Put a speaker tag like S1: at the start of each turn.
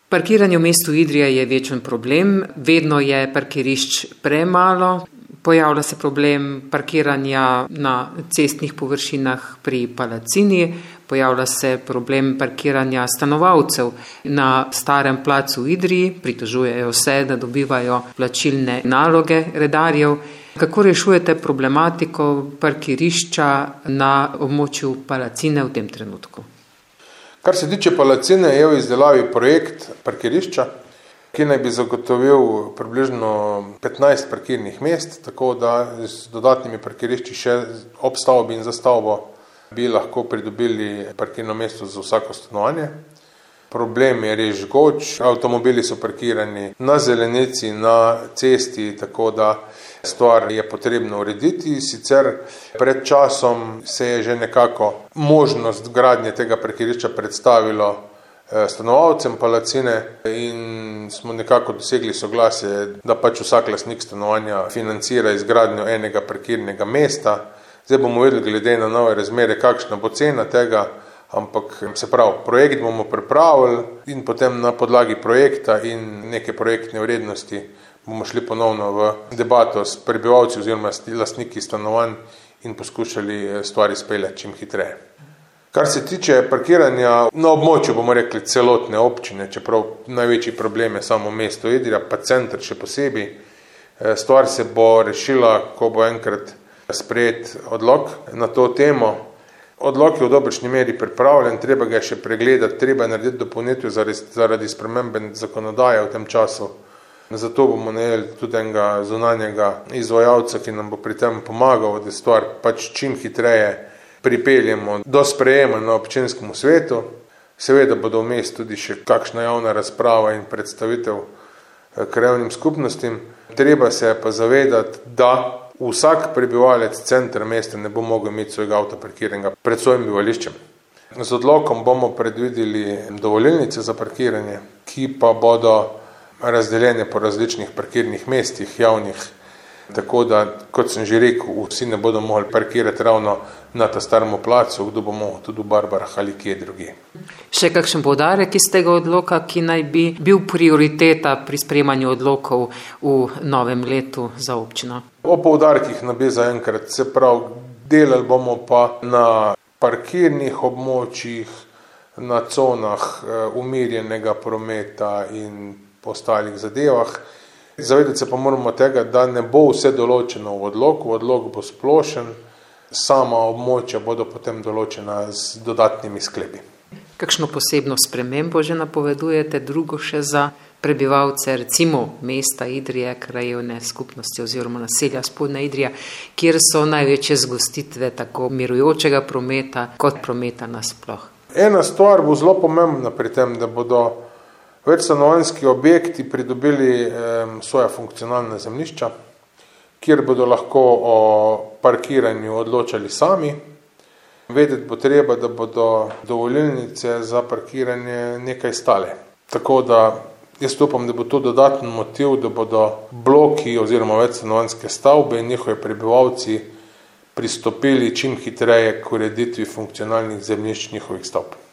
S1: Parkiranje v mestu Idrija je večen problem, vedno je parkirišč premalo. Pojavlja se problem parkiranja na cestnih površinah pri Palacini, pojavlja se problem parkiranja stanovalcev na starem placu v Idriji, pritožujejo se, da dobivajo plačilne naloge redarjev. Kako rešujete problematiko parkirišča na območju Palacine v tem trenutku?
S2: Kar se tiče Palacine, je v izdelavi projekt parkirišča, ki naj bi zagotovil približno 15 parkirnih mest, tako da z dodatnimi parkirišči še ob stavbi in za stavbo bi lahko pridobili parkirno mesto za vsako stanovanje. Problem je res žgoč, avtomobili so parkirani na zelenici, na cesti, tako da stvar je potrebno urediti. Sicer pred časom se je že nekako možnost gradnje tega parkirišča predstavilo stanovalcem Palacine in smo nekako dosegli soglasje, da pač vsak lastnik stanovanja financira izgradnjo enega parkirnega mesta. Zdaj bomo vedeli glede na nove razmere, kakšna bo cena tega, ampak se pravi, projekt bomo pripravili in potem na podlagi projekta in neke projektne vrednosti bomo šli ponovno v debato s prebivalci oziroma lastniki stanovanj in poskušali stvari speljati čim hitreje. Kar se tiče parkiranja na območju, bomo rekli, celotne občine, čeprav največji problem je samo mesto Idrija, pa center še posebej. Stvar se bo rešila, ko bo enkrat sprejet odlok na to temo. Odlok je v dobršni meri pripravljen, treba ga še pregledati, treba narediti dopolnitev zaradi spremembe zakonodaje v tem času. Zato bomo najeli tudi enega zunanjega izvajalca, ki nam bo pri tem pomagal, da stvar pač čim hitreje pripeljemo do sprejema na občinskem svetu. Seveda bodo vmes tudi še kakšna javna razprava in predstavitev krajevnim skupnostim. Treba se pa zavedati, da vsak prebivalec centra mesta ne bo mogel imeti svojega avta parkiranega pred svojim bivališčem. Z odlokom bomo predvideli dovolilnice za parkiranje, ki pa bodo razdeljene po različnih parkirnih mestih javnih, tako da, kot sem že rekel, vsi ne bodo mogli parkirati ravno na ta starem placu, kdo bo mogel tudi v Barbarah ali kje drugi.
S1: Še kakšen poudarek iz tega odloka, ki naj bi bil prioriteta pri sprejemanju odlokov v novem letu za občino?
S2: O poudarkih ne bi zaenkrat, se pravi, delali bomo pa na parkirnih območjih, na conah umirjenega prometa in po ostalih zadevah. Zavedati se pa moramo tega, da ne bo vse določeno v odloku, odlok bo splošen, sama območja bodo potem določena z dodatnimi sklepi.
S1: Kakšno posebno spremembo že napovedujete, drugo še za prebivalce, recimo mesta Idrije, krajevne skupnosti oziroma naselja Spodnja Idrija, kjer so največje zgostitve tako mirujočega prometa kot prometa nasploh?
S2: Ena stvar bo zelo pomembna pri tem, da bodo večstanovanjski objekti pridobili svoja funkcionalna zemljišča, kjer bodo lahko o parkiranju odločali sami. Vedeti bo treba, da bodo dovolilnice za parkiranje nekaj stale. Tako da jaz upam, da bo to dodaten motiv, da bodo bloki oziroma večstanovanjske stavbe in njihovi prebivalci pristopili čim hitreje k ureditvi funkcionalnih zemljišč njihovih stavb.